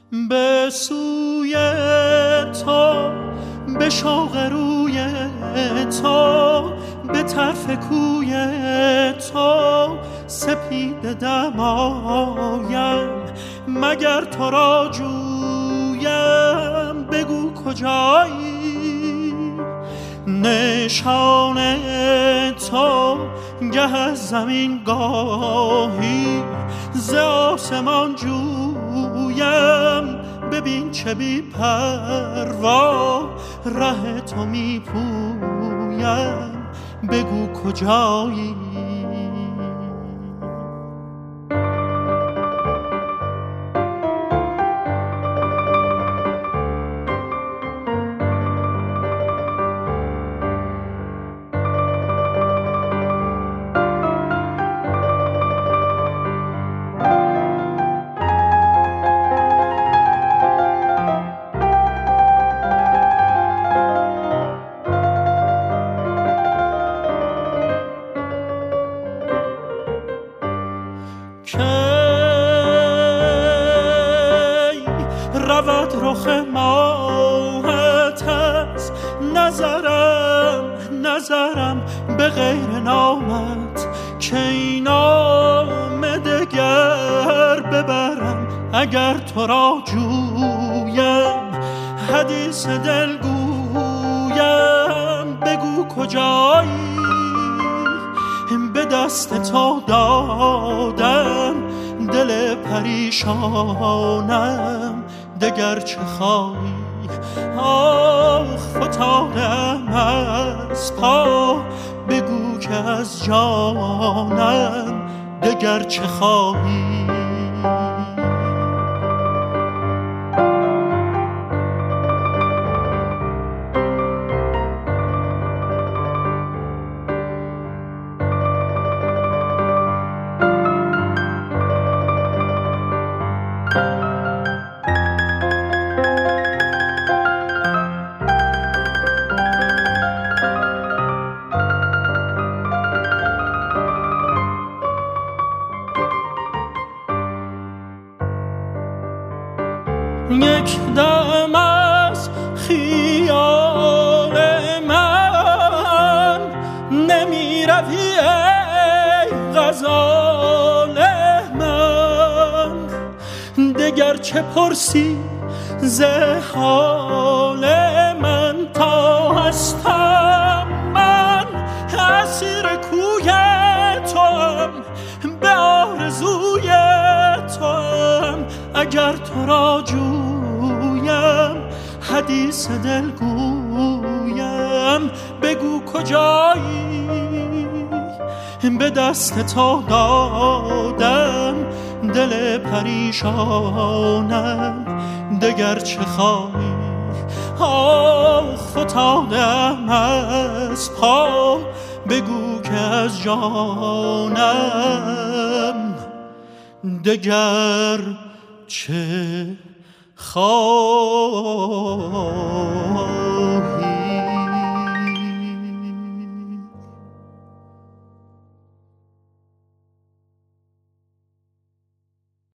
به سوی تو، به شوق روی تو، به طرف کوی تو سپیده دمایم. مگر تو را جویم بگو کجایی؟ نشان تو گه از زمین گاهی ز آسمان جویم. ببین چه بی پروا ره تو می پویم، بگو کجایی؟ رود رخ ماهت از نظرم به غیر نامت، که این نام دگر ببرم. اگر تو را جویم حدیث دل گویم، بگو کجایی؟ به دست تو دادم دل پریشانم، دگر چه خواهی؟ آخ فتادم از پا، بگو که از جانم دگر چه خواهی؟ یک دم از خیال من نمی روی ای غزال من، دگر چه پرسی ز حال من؟ تا هستم من اسیر کوی توام، به آرزوی توام. اگر تو را جویم حدیث دل گویم، بگو کجایی؟ به دست تو دادم دل پریشانم، دگر چه خواهی؟ آخ فتادم از پا، بگو که از جانم دگر چه خواهی؟